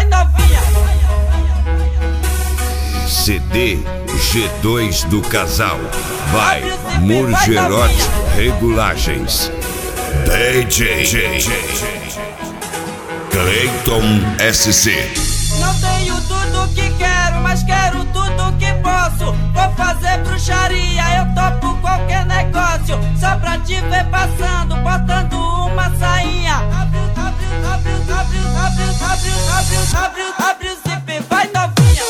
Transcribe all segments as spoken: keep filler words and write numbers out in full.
vai novinha. C D G dois do casal. Vai, Murgerote Regulagens. D J Clayton S C. Não tenho tudo que quero, mas quero tudo que posso. Vou fazer bruxaria, eu topo qualquer negócio. Só pra te ver passando, botando uma sainha. Abre, abre, abre, abre, abre, abre, abre, abre, abre o zip, vai novinha.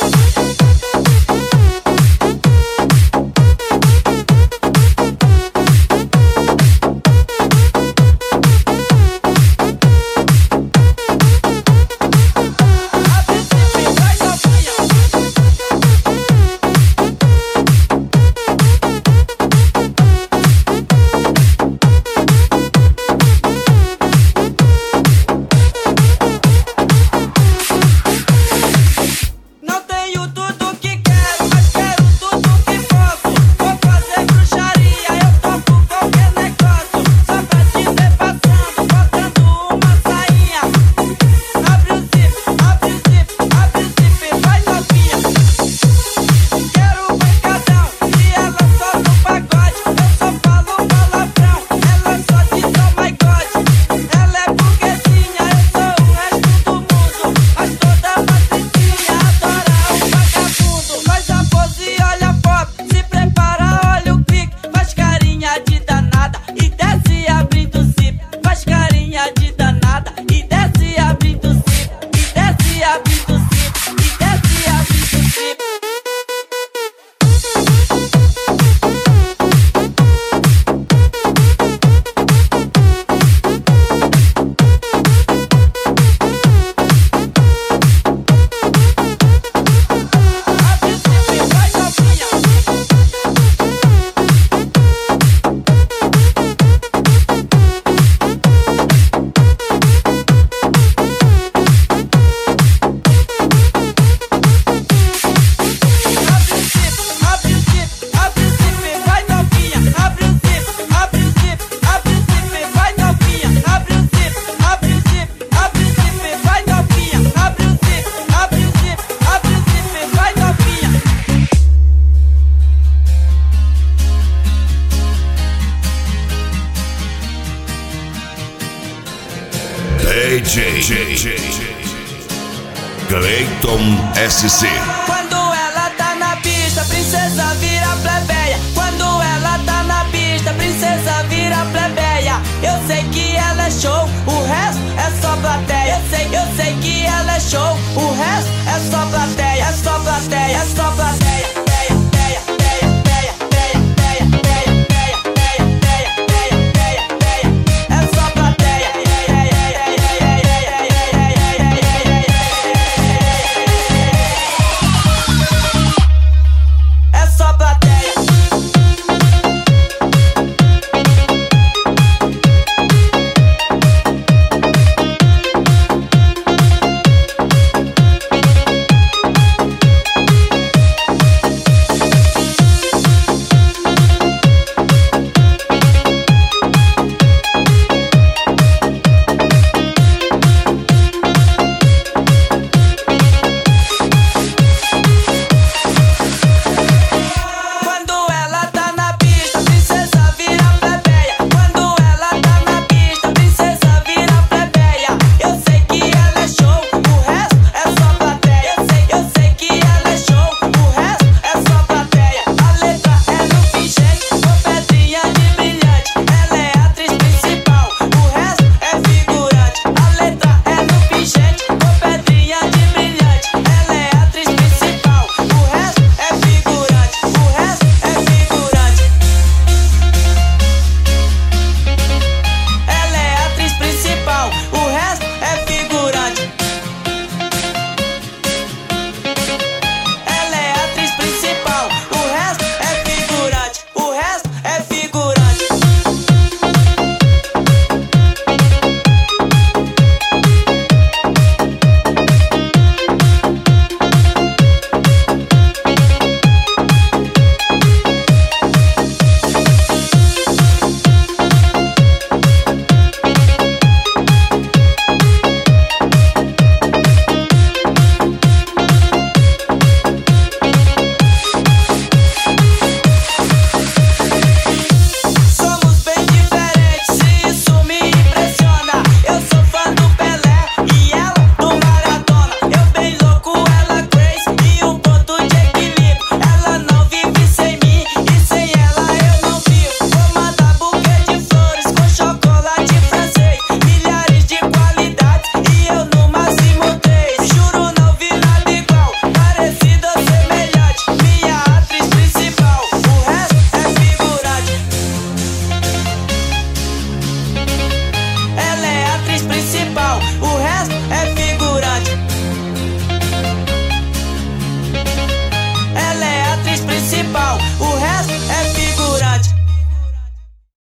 D J Clayton S C. Quando ela tá na pista, princesa vira plebeia. Quando ela tá na pista, princesa vira plebeia. Eu sei que ela é show, o resto é só plateia. Eu sei, eu sei que ela é show, o resto é só plateia, é só plateia, é só plateia.